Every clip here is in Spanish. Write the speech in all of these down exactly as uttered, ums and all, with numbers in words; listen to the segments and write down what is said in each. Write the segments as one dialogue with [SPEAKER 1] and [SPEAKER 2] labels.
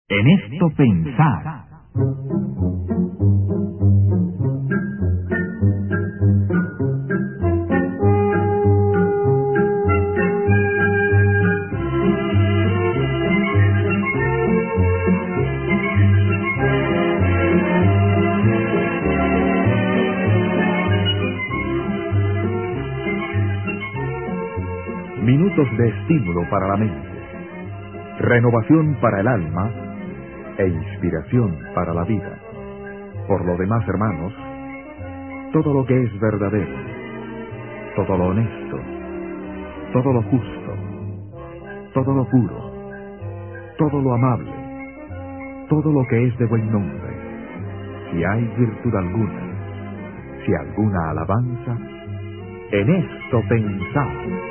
[SPEAKER 1] En esto pensar. Minutos de estímulo para la mente, renovación para el alma e inspiración para la vida. Por lo demás, hermanos, todo lo que es verdadero, todo lo honesto, todo lo justo, todo lo puro, todo lo amable, todo lo que es de buen nombre, si hay virtud alguna, si alguna alabanza, en esto pensad.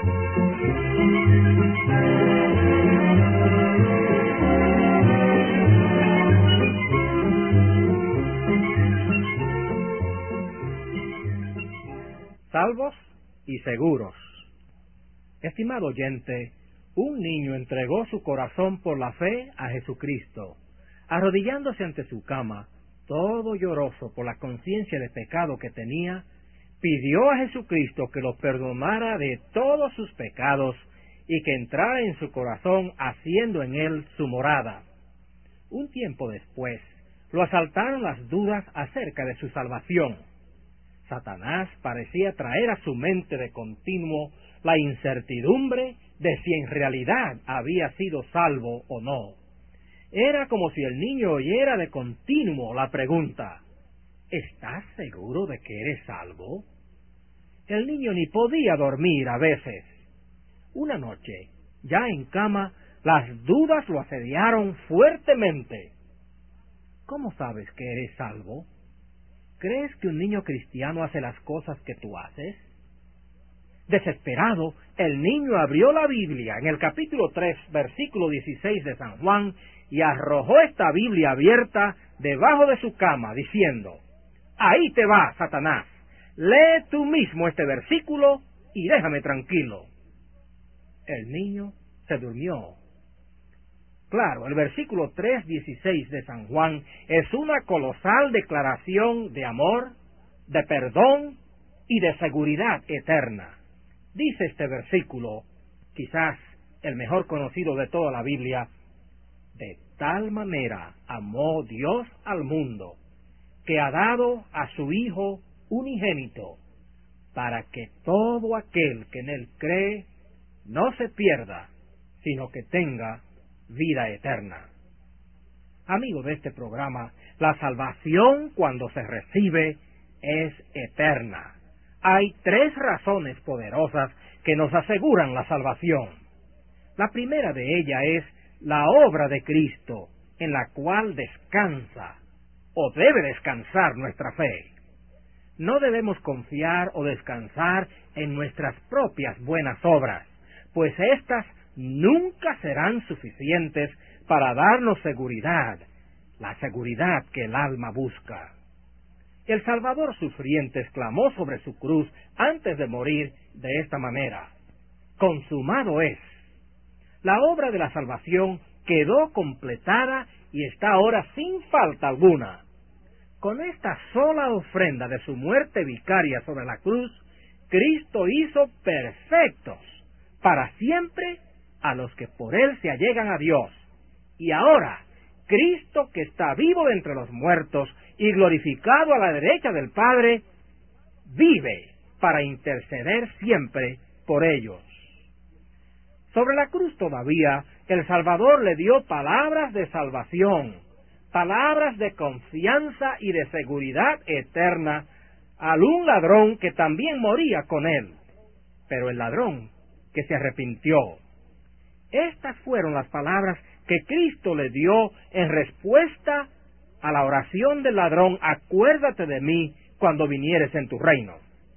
[SPEAKER 2] Salvos y seguros. Estimado oyente, un niño entregó su corazón por la fe a Jesucristo. Arrodillándose ante su cama, todo lloroso por la conciencia de pecado que tenía, pidió a Jesucristo que lo perdonara de todos sus pecados y que entrara en su corazón haciendo en él su morada. Un tiempo después, lo asaltaron las dudas acerca de su salvación. Satanás parecía traer a su mente de continuo la incertidumbre de si en realidad había sido salvo o no. Era como si el niño oyera de continuo la pregunta: ¿estás seguro de que eres salvo? El niño ni podía dormir a veces. Una noche, ya en cama, las dudas lo asediaron fuertemente. ¿Cómo sabes que eres salvo? ¿Crees que un niño cristiano hace las cosas que tú haces? Desesperado, el niño abrió la Biblia en el capítulo tres, versículo dieciséis de San Juan, y arrojó esta Biblia abierta debajo de su cama, diciendo: «Ahí te va, Satanás, lee tú mismo este versículo y déjame tranquilo». El niño se durmió. Claro, el versículo tres dieciséis de San Juan es una colosal declaración de amor, de perdón y de seguridad eterna. Dice este versículo, quizás el mejor conocido de toda la Biblia: «De tal manera amó Dios al mundo, que ha dado a su Hijo unigénito, para que todo aquel que en él cree no se pierda, sino que tenga vida eterna». Amigo de este programa, la salvación cuando se recibe es eterna. Hay tres razones poderosas que nos aseguran la salvación. La primera de ellas es la obra de Cristo, en la cual descansa o debe descansar nuestra fe. No debemos confiar o descansar en nuestras propias buenas obras, pues éstas nunca serán suficientes para darnos seguridad, la seguridad que el alma busca. El Salvador sufriente exclamó sobre su cruz antes de morir de esta manera: «Consumado es». La obra de la salvación quedó completada y está ahora sin falta alguna. Con esta sola ofrenda de su muerte vicaria sobre la cruz, Cristo hizo perfectos para siempre a los que por él se allegan a Dios. Y ahora, Cristo, que está vivo de entre los muertos y glorificado a la derecha del Padre, vive para interceder siempre por ellos. Sobre la cruz todavía, el Salvador le dio palabras de salvación, palabras de confianza y de seguridad eterna al un ladrón que también moría con él, pero el ladrón que se arrepintió. Estas fueron las palabras que Cristo le dio en respuesta a la oración del ladrón: «Acuérdate de mí cuando vinieres en tu reino».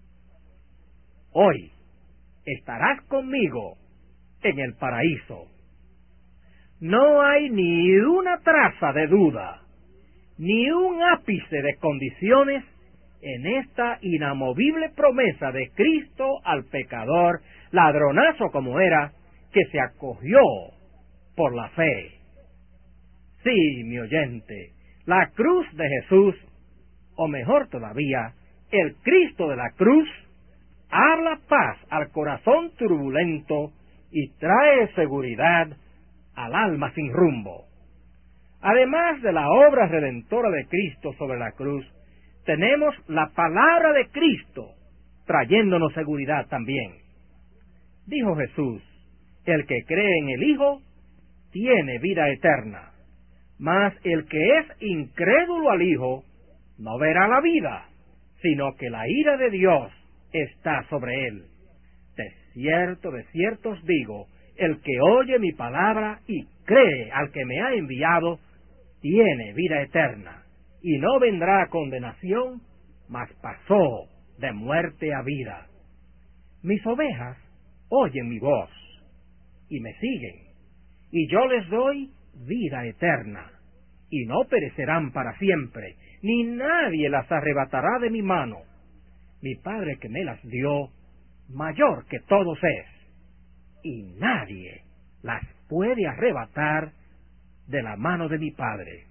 [SPEAKER 2] Hoy estarás conmigo en el paraíso. No hay ni una traza de duda, ni un ápice de condiciones en esta inamovible promesa de Cristo al pecador, ladronazo como era, que se acogió por la fe. Sí, mi oyente, la cruz de Jesús, o mejor todavía, el Cristo de la cruz, habla paz al corazón turbulento y trae seguridad al alma sin rumbo. Además de la obra redentora de Cristo sobre la cruz, tenemos la palabra de Cristo trayéndonos seguridad también. Dijo Jesús, el que cree en el Hijo tiene vida eterna, mas el que es incrédulo al Hijo no verá la vida, sino que la ira de Dios está sobre él. De cierto, de cierto os digo, el que oye mi palabra y cree al que me ha enviado, tiene vida eterna, y no vendrá a condenación, mas pasó de muerte a vida. Mis ovejas oyen mi voz, y me siguen, y yo les doy vida eterna, y no perecerán para siempre, ni nadie las arrebatará de mi mano. Mi Padre que me las dio, mayor que todos es, y nadie las puede arrebatar de la mano de mi Padre.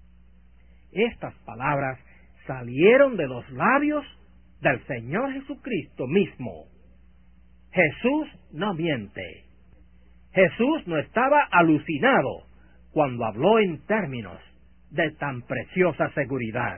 [SPEAKER 2] Estas palabras salieron de los labios del Señor Jesucristo mismo. Jesús no miente. Jesús no estaba alucinado cuando habló en términos de tan preciosa seguridad.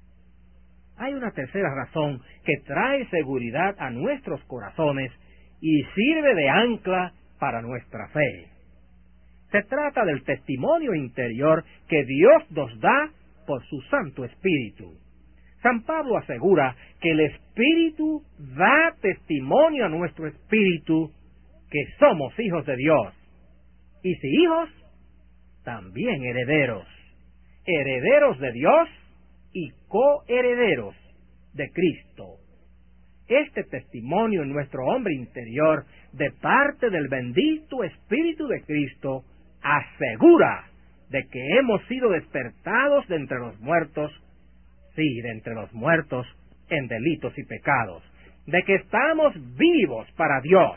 [SPEAKER 2] Hay una tercera razón que trae seguridad a nuestros corazones y sirve de ancla para nuestra fe. Se trata del testimonio interior que Dios nos da por su Santo Espíritu. San Pablo asegura que el Espíritu da testimonio a nuestro espíritu que somos hijos de Dios. Y si hijos, también herederos. Herederos de Dios y coherederos de Cristo. Este testimonio en nuestro hombre interior, de parte del bendito Espíritu de Cristo, asegura de que hemos sido despertados de entre los muertos, sí, de entre los muertos en delitos y pecados, de que estamos vivos para Dios.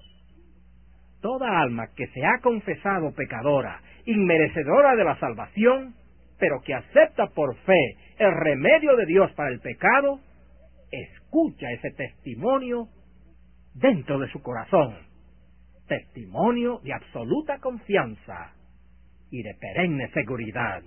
[SPEAKER 2] Toda alma que se ha confesado pecadora, inmerecedora de la salvación, pero que acepta por fe el remedio de Dios para el pecado, escucha ese testimonio dentro de su corazón, testimonio de absoluta confianza y de perenne seguridad.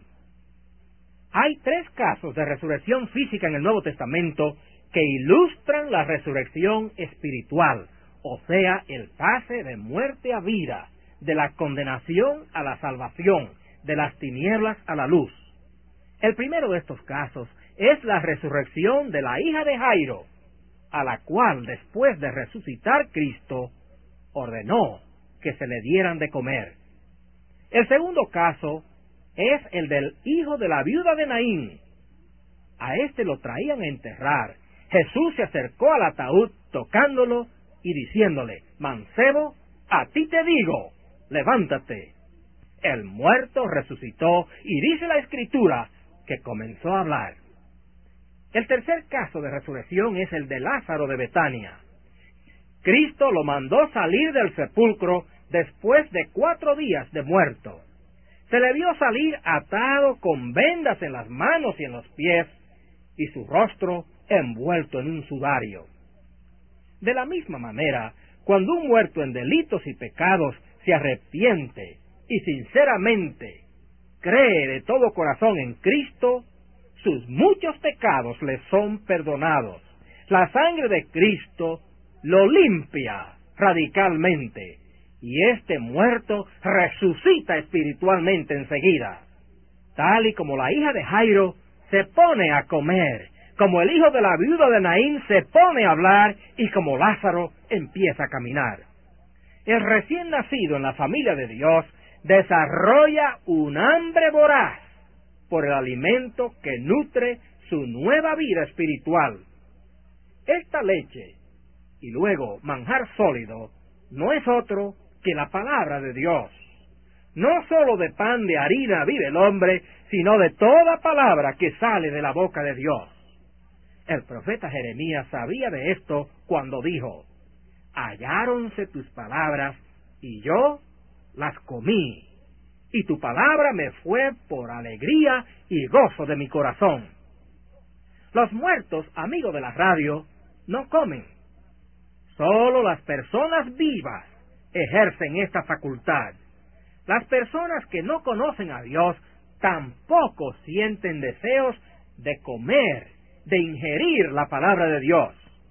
[SPEAKER 2] Hay tres casos de resurrección física en el Nuevo Testamento que ilustran la resurrección espiritual, o sea, el pase de muerte a vida, de la condenación a la salvación, de las tinieblas a la luz. El primero de estos casos es la resurrección de la hija de Jairo, a la cual, después de resucitar Cristo, ordenó que se le dieran de comer. El segundo caso es el del hijo de la viuda de Naín. A éste lo traían a enterrar. Jesús se acercó al ataúd tocándolo y diciéndole: mancebo, a ti te digo, levántate. El muerto resucitó y dice la Escritura que comenzó a hablar. El tercer caso de resurrección es el de Lázaro de Betania. Cristo lo mandó salir del sepulcro después de cuatro días de muerto. Se le vio salir atado con vendas en las manos y en los pies, y su rostro envuelto en un sudario. De la misma manera, cuando un muerto en delitos y pecados se arrepiente y sinceramente cree de todo corazón en Cristo, sus muchos pecados le son perdonados. La sangre de Cristo lo limpia radicalmente, y este muerto resucita espiritualmente enseguida. Tal y como la hija de Jairo se pone a comer, como el hijo de la viuda de Naín se pone a hablar, y como Lázaro empieza a caminar. El recién nacido en la familia de Dios desarrolla un hambre voraz por el alimento que nutre su nueva vida espiritual. Esta leche, y luego manjar sólido, no es otro que la palabra de Dios. No sólo de pan de harina vive el hombre, sino de toda palabra que sale de la boca de Dios. El profeta Jeremías sabía de esto cuando dijo: halláronse tus palabras, y yo las comí, y tu palabra me fue por alegría y gozo de mi corazón. Los muertos, amigos de la radio, no comen. Solo las personas vivas ejercen esta facultad. Las personas que no conocen a Dios tampoco sienten deseos de comer, de ingerir la palabra de Dios.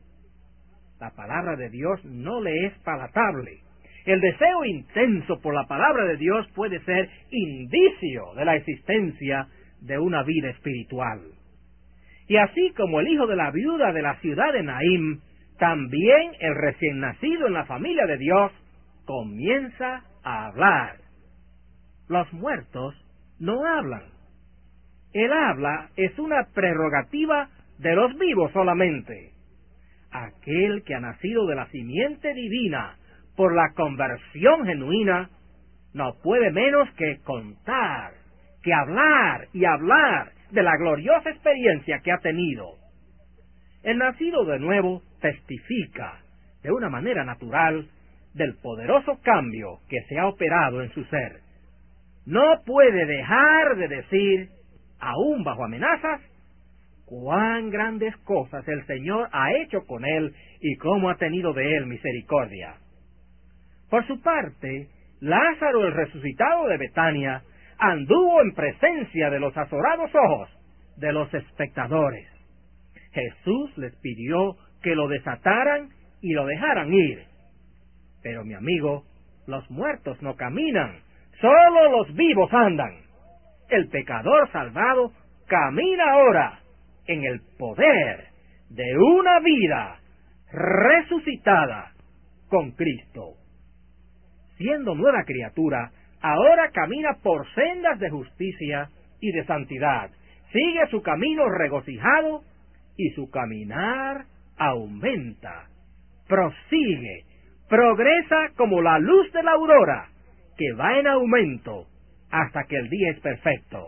[SPEAKER 2] La palabra de Dios no le es palatable. El deseo intenso por la palabra de Dios puede ser indicio de la existencia de una vida espiritual. Y así como el hijo de la viuda de la ciudad de Naim, también el recién nacido en la familia de Dios comienza a hablar. Los muertos no hablan. El habla es una prerrogativa de los vivos solamente. Aquel que ha nacido de la simiente divina por la conversión genuina no puede menos que contar, que hablar y hablar de la gloriosa experiencia que ha tenido. El nacido de nuevo testifica de una manera natural del poderoso cambio que se ha operado en su ser. No puede dejar de decir, aún bajo amenazas, cuán grandes cosas el Señor ha hecho con él y cómo ha tenido de él misericordia. Por su parte, Lázaro, el resucitado de Betania, anduvo en presencia de los azorados ojos de los espectadores. Jesús les pidió que lo desataran y lo dejaran ir. Pero, mi amigo, los muertos no caminan, solo los vivos andan. El pecador salvado camina ahora en el poder de una vida resucitada con Cristo. Siendo nueva criatura, ahora camina por sendas de justicia y de santidad. Sigue su camino regocijado y su caminar aumenta, prosigue, progresa como la luz de la aurora, que va en aumento hasta que el día es perfecto.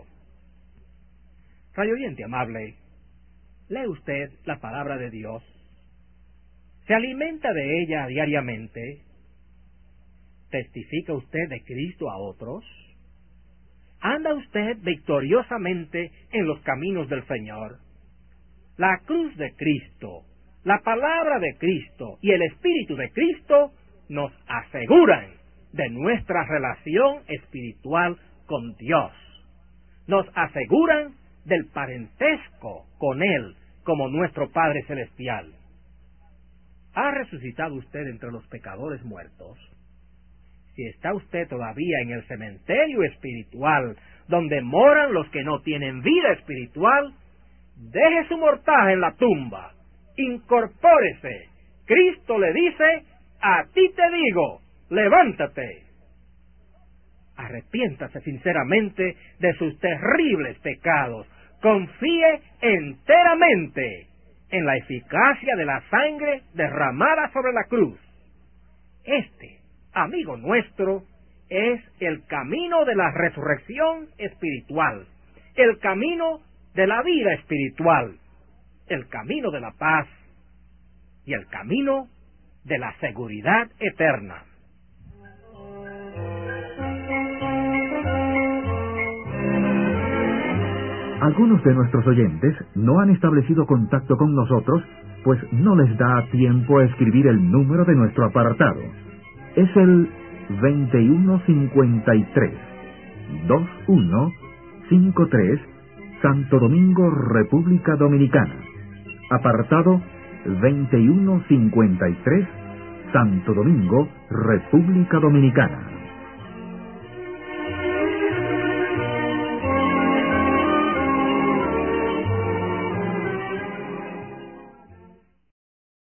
[SPEAKER 2] Radio oyente amable, ¿lee usted la palabra de Dios? ¿Se alimenta de ella diariamente? ¿Testifica usted de Cristo a otros? ¿Anda usted victoriosamente en los caminos del Señor? La cruz de Cristo, la palabra de Cristo y el Espíritu de Cristo nos aseguran de nuestra relación espiritual con Dios. Nos aseguran del parentesco con Él como nuestro Padre Celestial. ¿Ha resucitado usted entre los pecadores muertos? Si está usted todavía en el cementerio espiritual, donde moran los que no tienen vida espiritual, deje su mortaja en la tumba, incorpórese. Cristo le dice, a ti te digo, levántate. Arrepiéntase sinceramente de sus terribles pecados. Confíe enteramente en la eficacia de la sangre derramada sobre la cruz. Este, amigo nuestro, es el camino de la resurrección espiritual, el camino de la vida espiritual, el camino de la paz y el camino de la seguridad eterna.
[SPEAKER 1] Algunos de nuestros oyentes no han establecido contacto con nosotros, pues no les da tiempo a escribir el número de nuestro apartado. Es el veintiuno cincuenta y tres, veintiuno cincuenta y tres, Santo Domingo, República Dominicana. Apartado veintiuno cincuenta y tres, Santo Domingo, República Dominicana.